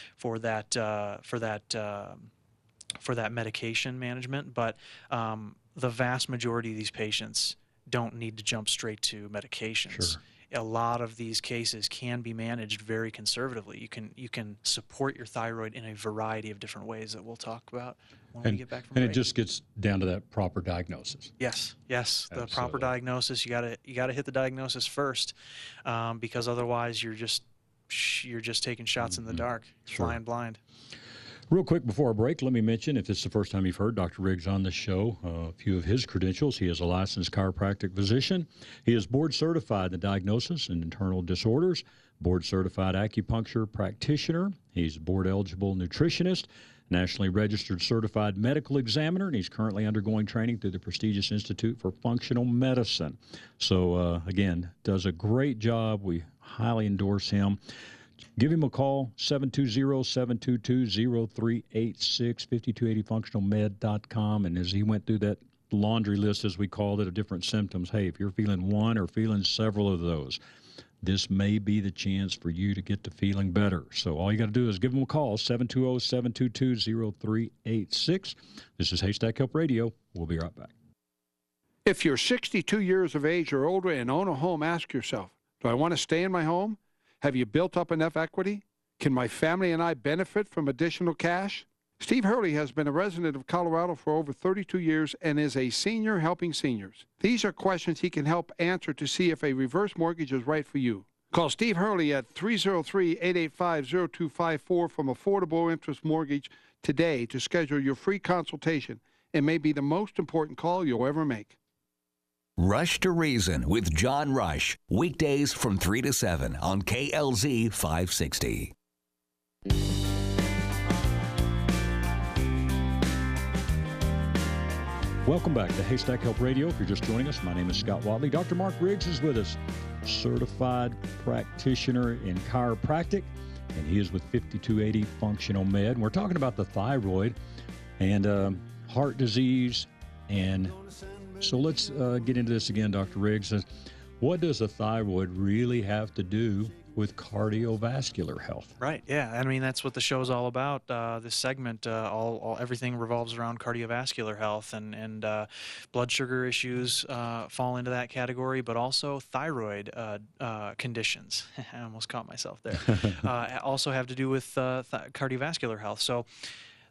medication management. But the vast majority of these patients don't need to jump straight to medications. A lot of these cases can be managed very conservatively. You can support your thyroid in a variety of different ways that we'll talk about when we get back from break. And it just gets down to that proper diagnosis. Yes, the proper diagnosis. You gotta hit the diagnosis first, because otherwise you're just taking shots in the dark, flying blind. Real quick before our break, let me mention, if this is the first time you've heard Dr. Riggs on the show, a few of his credentials. He is a licensed chiropractic physician. He is board certified in the diagnosis and internal disorders, board certified acupuncture practitioner. He's board eligible nutritionist, nationally registered certified medical examiner, and he's currently undergoing training through the prestigious Institute for Functional Medicine. So, again, does a great job. We highly endorse him. Give him a call, 720-722-0386, 5280functionalmed.com. And as he went through that laundry list, as we called it, of different symptoms, hey, if you're feeling one or feeling several of those, this may be the chance for you to get to feeling better. So all you got to do is give him a call, 720-722-0386. This is Haystack Help Radio. We'll be right back. If you're 62 years of age or older and own a home, ask yourself, do I want to stay in my home? Have you built up enough equity? Can my family and I benefit from additional cash? Steve Hurley has been a resident of Colorado for over 32 years and is a senior helping seniors. These are questions he can help answer to see if a reverse mortgage is right for you. Call Steve Hurley at 303-885-0254 from Affordable Interest Mortgage today to schedule your free consultation. It may be the most important call you'll ever make. Rush to Reason with John Rush, weekdays from 3 to 7 on KLZ 560. Welcome back to Haystack Help Radio. If you're just joining us, my name is Scott Watley. Dr. Mark Riggs is with us, certified practitioner in chiropractic, and he is with 5280 Functional Med. And we're talking about the thyroid and heart disease. And so let's get into this again, Dr. Riggs. What does the thyroid really have to do with cardiovascular health? Right. Yeah. I mean, that's what the show's all about. This segment, everything revolves around cardiovascular health, and blood sugar issues fall into that category, but also thyroid conditions. I almost caught myself there. Also have to do with cardiovascular health. So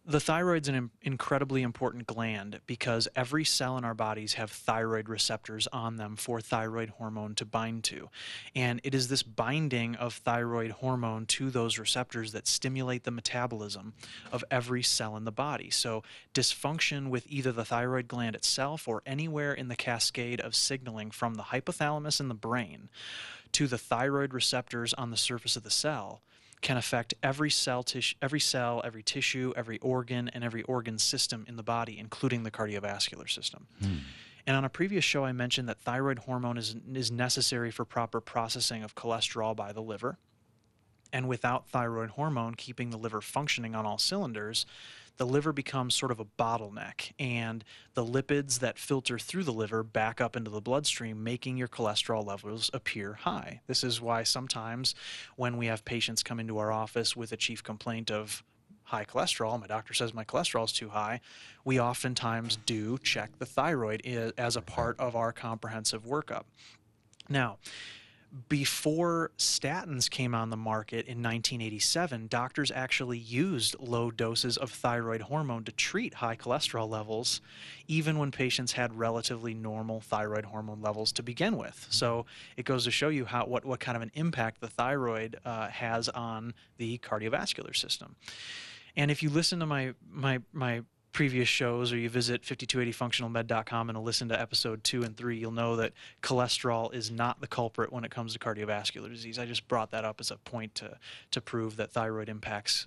The thyroid's an incredibly important gland because every cell in our bodies have thyroid receptors on them for thyroid hormone to bind to. And it is this binding of thyroid hormone to those receptors that stimulate the metabolism of every cell in the body. So dysfunction with either the thyroid gland itself or anywhere in the cascade of signaling from the hypothalamus in the brain to the thyroid receptors on the surface of the cell can affect every cell, every tissue, every organ, and every organ system in the body, including the cardiovascular system. And on a previous show, I mentioned that thyroid hormone is necessary for proper processing of cholesterol by the liver. And without thyroid hormone keeping the liver functioning on all cylinders, the liver becomes sort of a bottleneck, and the lipids that filter through the liver back up into the bloodstream, making your cholesterol levels appear high. This is why sometimes when we have patients come into our office with a chief complaint of high cholesterol, my doctor says my cholesterol is too high, we oftentimes do check the thyroid as a part of our comprehensive workup. Now, before statins came on the market in 1987, doctors actually used low doses of thyroid hormone to treat high cholesterol levels, even when patients had relatively normal thyroid hormone levels to begin with. So it goes to show you what kind of an impact the thyroid has on the cardiovascular system. And if you listen to my previous shows, or you visit 5280functionalmed.com and listen to episode 2 and 3, you'll know that cholesterol is not the culprit when it comes to cardiovascular disease. I just brought that up as a point to prove that thyroid impacts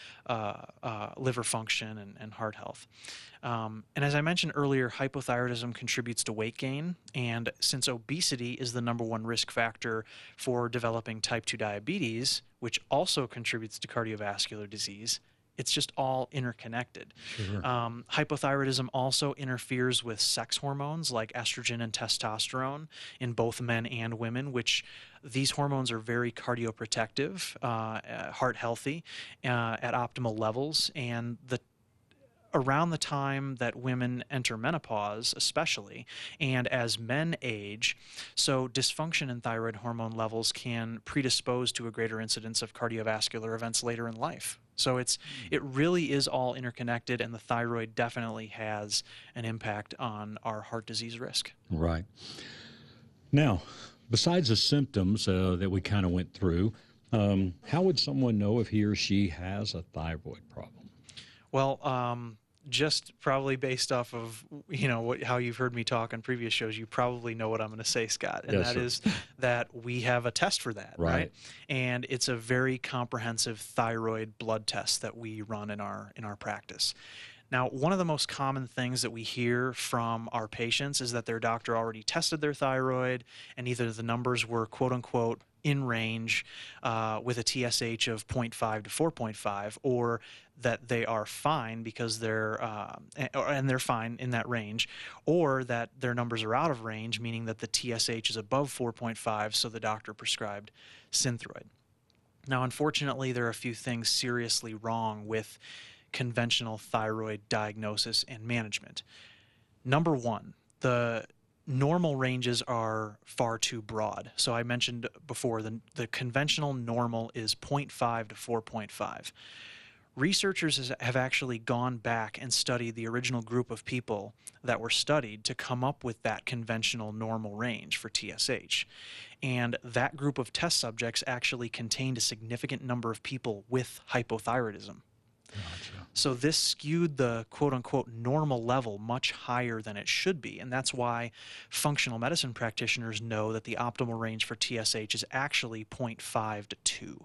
liver function and heart health. And as I mentioned earlier, hypothyroidism contributes to weight gain, and since obesity is the #1 risk factor for developing type 2 diabetes, which also contributes to cardiovascular disease, it's just all interconnected. Sure. Hypothyroidism also interferes with sex hormones like estrogen and testosterone in both men and women, which these hormones are very cardioprotective, heart healthy, at optimal levels. And around the time that women enter menopause, especially, and as men age, so dysfunction in thyroid hormone levels can predispose to a greater incidence of cardiovascular events later in life. So it really is all interconnected, and the thyroid definitely has an impact on our heart disease risk. Right. Now, besides the symptoms that we kind of went through, how would someone know if he or she has a thyroid problem? Well, just probably based off of, how you've heard me talk on previous shows, you probably know what I'm going to say, Scott. And yes, that is that we have a test for that, right? And it's a very comprehensive thyroid blood test that we run in our practice. Now, one of the most common things that we hear from our patients is that their doctor already tested their thyroid, and either the numbers were quote unquote in range with a TSH of 0.5 to 4.5, or that they are fine because they're fine in that range, or that their numbers are out of range, meaning that the TSH is above 4.5, so the doctor prescribed Synthroid. Now, unfortunately, there are a few things seriously wrong with conventional thyroid diagnosis and management. Number one, the normal ranges are far too broad. So I mentioned before, the conventional normal is 0.5 to 4.5. Researchers have actually gone back and studied the original group of people that were studied to come up with that conventional normal range for TSH. And that group of test subjects actually contained a significant number of people with hypothyroidism. Gotcha. So this skewed the quote-unquote normal level much higher than it should be, and that's why functional medicine practitioners know that the optimal range for TSH is actually 0.5 to 2.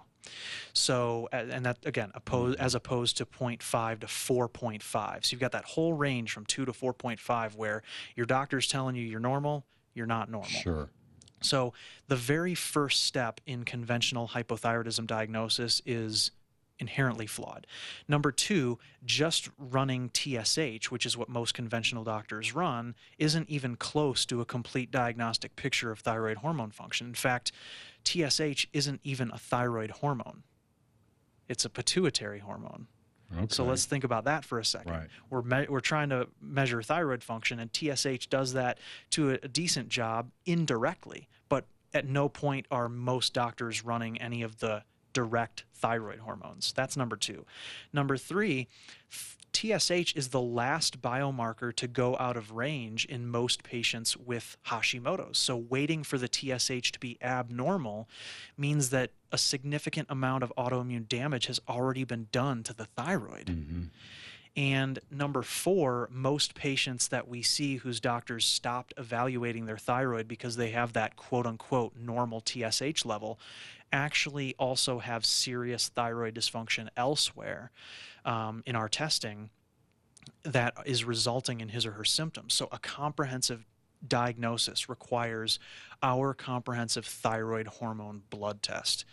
So, and that, again, as opposed to 0.5 to 4.5. So you've got that whole range from 2 to 4.5 where your doctor's telling you you're normal, you're not normal. Sure. So the very first step in conventional hypothyroidism diagnosis is inherently flawed. Number two, just running TSH, which is what most conventional doctors run, isn't even close to a complete diagnostic picture of thyroid hormone function. In fact, TSH isn't even a thyroid hormone. It's a pituitary hormone. Okay. So let's think about that for a second. Right. We're trying to measure thyroid function, and TSH does that to a decent job indirectly, but at no point are most doctors running any of the direct thyroid hormones. That's number 2. Number 3, TSH is the last biomarker to go out of range in most patients with Hashimoto's. So waiting for the TSH to be abnormal means that a significant amount of autoimmune damage has already been done to the thyroid. Mm-hmm. And number 4, most patients that we see whose doctors stopped evaluating their thyroid because they have that quote-unquote normal TSH level actually also have serious thyroid dysfunction elsewhere in our testing that is resulting in his or her symptoms. So a comprehensive diagnosis requires our comprehensive thyroid hormone blood test.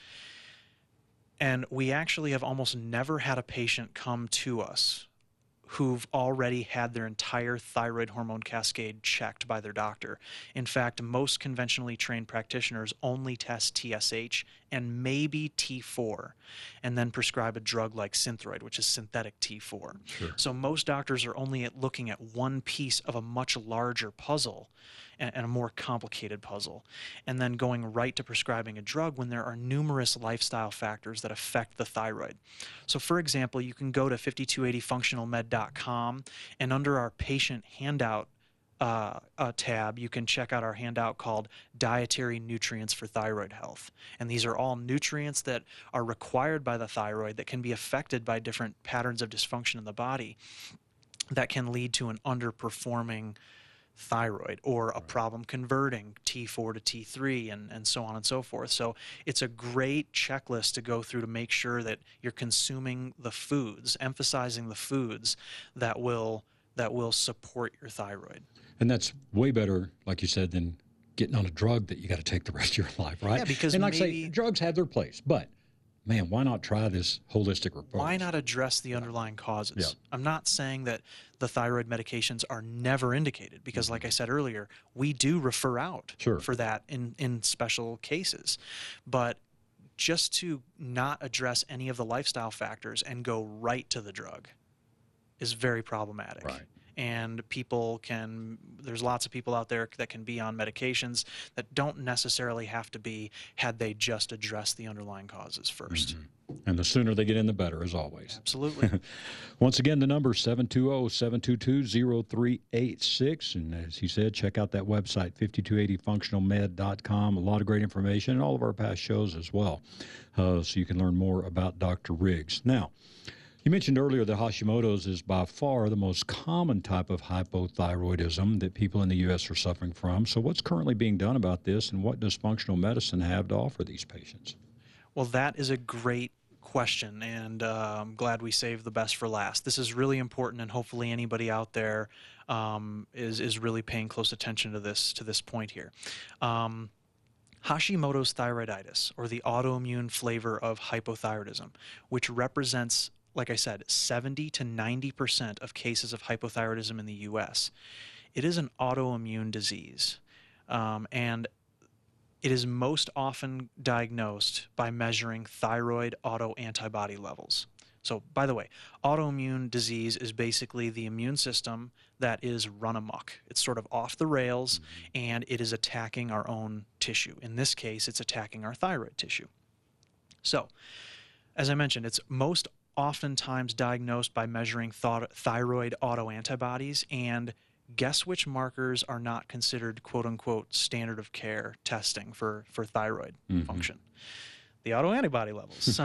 And we actually have almost never had a patient come to us who've already had their entire thyroid hormone cascade checked by their doctor. In fact, most conventionally trained practitioners only test TSH and maybe T4, and then prescribe a drug like Synthroid, which is synthetic T4. Sure. So most doctors are only looking at one piece of a much larger puzzle and a more complicated puzzle, and then going right to prescribing a drug when there are numerous lifestyle factors that affect the thyroid. So for example, you can go to 5280functionalmed.com, and under our patient handout tab, you can check out our handout called Dietary Nutrients for Thyroid Health. And these are all nutrients that are required by the thyroid that can be affected by different patterns of dysfunction in the body that can lead to an underperforming thyroid or a problem converting T4 to T3 and so on and so forth. So it's a great checklist to go through to make sure that you're consuming the foods, emphasizing the foods that will support your thyroid. And that's way better, like you said, than getting on a drug that you got to take the rest of your life, right? Yeah, because and like I say, drugs have their place, but man, why not try this holistic approach? Why not address the underlying causes? Yeah. I'm not saying that the thyroid medications are never indicated because, like I said earlier, we do refer out for that in special cases. But just to not address any of the lifestyle factors and go right to the drug is very problematic. Right. And there's lots of people out there that can be on medications that don't necessarily have to be had they just addressed the underlying causes first. Mm-hmm. And the sooner they get in, the better, as always. Absolutely. Once again, the number is 720-722-0386. And as he said, check out that website, 5280functionalmed.com. A lot of great information and all of our past shows as well. So you can learn more about Dr. Riggs. Now, you mentioned earlier that Hashimoto's is by far the most common type of hypothyroidism that people in the U.S. are suffering from. So what's currently being done about this, and what does functional medicine have to offer these patients? Well, that is a great question, and I'm glad we saved the best for last. This is really important, and hopefully anybody out there is really paying close attention to this point here. Hashimoto's thyroiditis, or the autoimmune flavor of hypothyroidism, which represents, like I said, 70 to 90% of cases of hypothyroidism in the U.S. It is an autoimmune disease, and it is most often diagnosed by measuring thyroid autoantibody levels. So, by the way, autoimmune disease is basically the immune system that is run amok. It's sort of off the rails, and it is attacking our own tissue. In this case, it's attacking our thyroid tissue. So, as I mentioned, it's most oftentimes diagnosed by measuring thyroid autoantibodies, and guess which markers are not considered quote-unquote standard of care testing for thyroid function? The autoantibody levels. So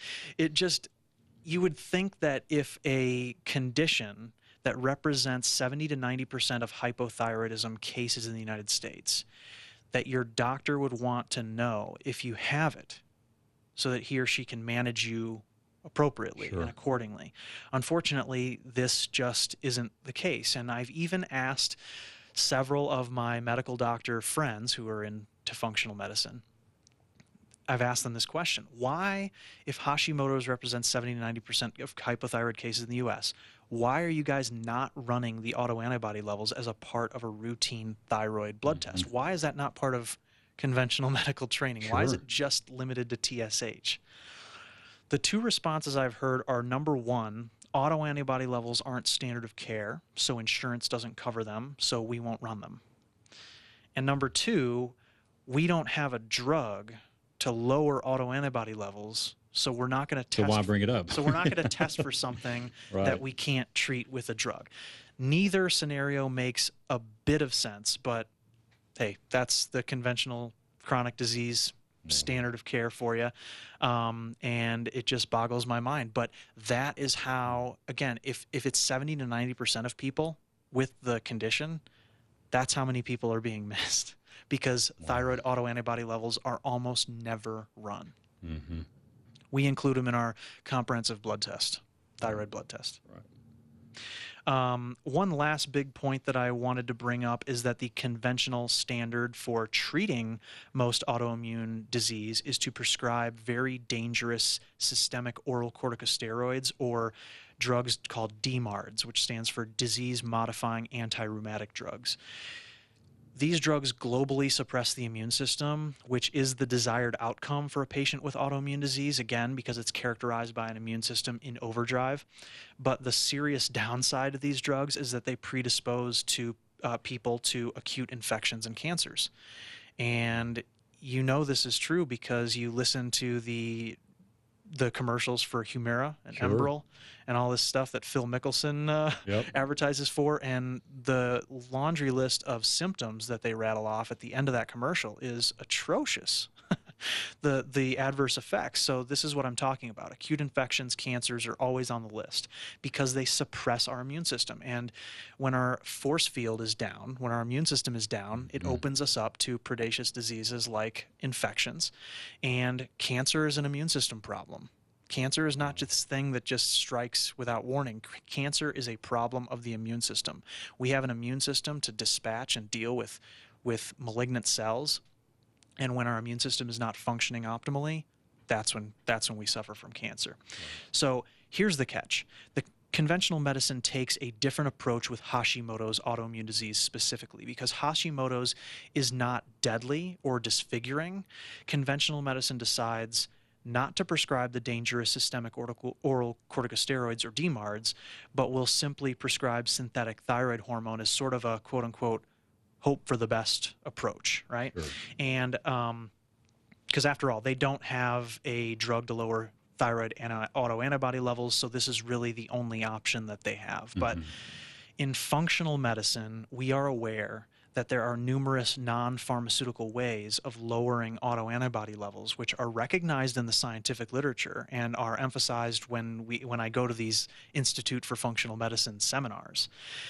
you would think that if a condition that represents 70 to 90% of hypothyroidism cases in the United States, that your doctor would want to know if you have it so that he or she can manage you appropriately and accordingly. Unfortunately, this just isn't the case. And I've even asked several of my medical doctor friends who are into functional medicine, I've asked them this question: why, if Hashimoto's represents 70 to 90% of hypothyroid cases in the U.S., why are you guys not running the autoantibody levels as a part of a routine thyroid blood test? Why is that not part of conventional medical training? Why is it just limited to TSH? The two responses I've heard are, number one, autoantibody levels aren't standard of care, so insurance doesn't cover them, so we won't run them. And number two, we don't have a drug to lower autoantibody levels, So we're not going to So test. why bring it up? So we're not going to test for something Right. that we can't treat with a drug. Neither scenario makes a bit of sense, but hey, that's the conventional chronic disease standard of care for you. And it just boggles my mind. But that is how, again, if it's 70 to 90% of people with the condition, that's how many people are being missed, because thyroid autoantibody levels are almost never run. Mm-hmm. We include them in our comprehensive blood test, thyroid blood test. Right. One last big point that I wanted to bring up is that the conventional standard for treating most autoimmune disease is to prescribe very dangerous systemic oral corticosteroids, or drugs called DMARDs, which stands for disease-modifying anti-rheumatic drugs. These drugs globally suppress the immune system, which is the desired outcome for a patient with autoimmune disease, again, because it's characterized by an immune system in overdrive. But the serious downside of these drugs is that they predispose to people to acute infections and cancers. And you know this is true because you listen to the commercials for Humira and Sure. Enbrel and all this stuff that Phil Mickelson advertises for, and the laundry list of symptoms that they rattle off at the end of that commercial is atrocious. The adverse effects. So this is what I'm talking about. Acute infections, cancers are always on the list because they suppress our immune system. And when our force field is down, when our immune system is down, it opens us up to predaceous diseases like infections. And cancer is an immune system problem. Cancer is not just this thing that just strikes without warning. Cancer is a problem of the immune system. We have an immune system to dispatch and deal with malignant cells. And when our immune system is not functioning optimally, that's when we suffer from cancer. So here's the catch. The conventional medicine takes a different approach with Hashimoto's autoimmune disease specifically, because Hashimoto's is not deadly or disfiguring. Conventional medicine decides not to prescribe the dangerous systemic oral corticosteroids or DMARDs, but will simply prescribe synthetic thyroid hormone as sort of a quote-unquote hope for the best approach, right? Sure. And because after all, they don't have a drug to lower thyroid autoantibody levels, so this is really the only option that they have. Mm-hmm. But in functional medicine, we are aware that there are numerous non-pharmaceutical ways of lowering autoantibody levels, which are recognized in the scientific literature and are emphasized when I go to these Institute for Functional Medicine seminars.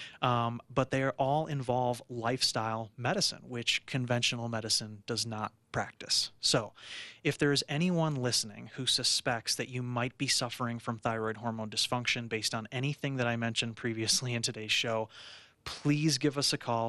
But they all involve lifestyle medicine, which conventional medicine does not practice. So if there is anyone listening who suspects that you might be suffering from thyroid hormone dysfunction based on anything that I mentioned previously in today's show, please give us a call,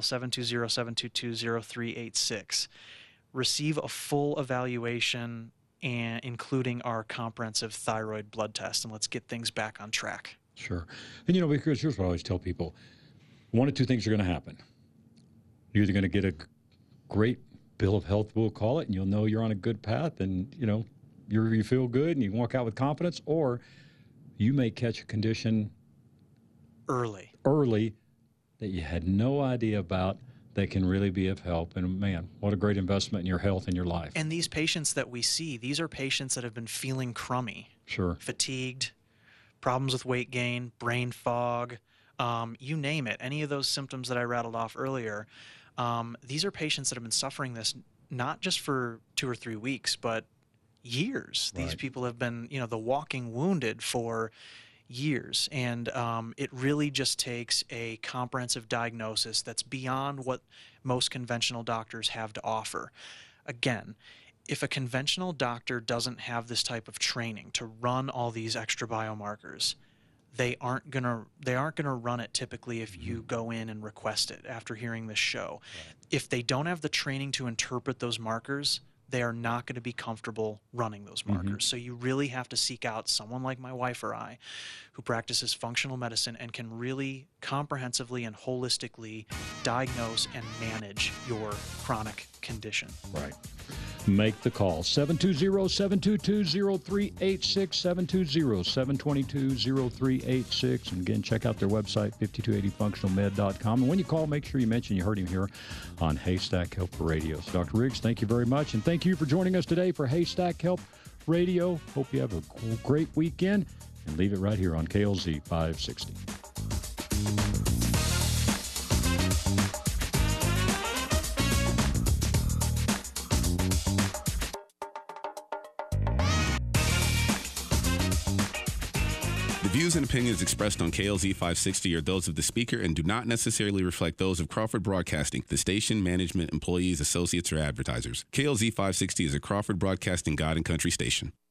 720-722-0386. Receive a full evaluation, and including our comprehensive thyroid blood test, and let's get things back on track. Sure. And, because here's what I always tell people. One of two things are going to happen. You're either going to get a great bill of health, we'll call it, and you'll know you're on a good path, and, you feel good, and you can walk out with confidence, or you may catch a condition early that you had no idea about that can really be of help. And man, what a great investment in your health and your life. And these patients that we see, these are patients that have been feeling crummy, sure, fatigued, problems with weight gain, brain fog, you name it, any of those symptoms that I rattled off earlier. These are patients that have been suffering this not just for 2 or 3 weeks, but years. Right. These people have been, the walking wounded for years. And it really just takes a comprehensive diagnosis that's beyond what most conventional doctors have to offer. Again, if a conventional doctor doesn't have this type of training to run all these extra biomarkers, they aren't gonna run it typically if you go in and request it after hearing this show. Right. If they don't have the training to interpret those markers, they are not going to be comfortable running those markers. Mm-hmm. So you really have to seek out someone like my wife or I who practices functional medicine and can really comprehensively and holistically diagnose and manage your chronic condition. Right. Make the call. 720-722-0386, 720-722-0386. And again, check out their website, 5280functionalmed.com. And when you call, make sure you mention you heard him here on Haystack Health Radio. So Dr. Riggs, thank you very much. And thank you for joining us today for Haystack Health Radio. Hope you have a great weekend, and leave it right here on KLZ 560. The views and opinions expressed on KLZ 560 are those of the speaker and do not necessarily reflect those of Crawford Broadcasting, the station, management, employees, associates, or advertisers. KLZ 560 is a Crawford Broadcasting God and Country station.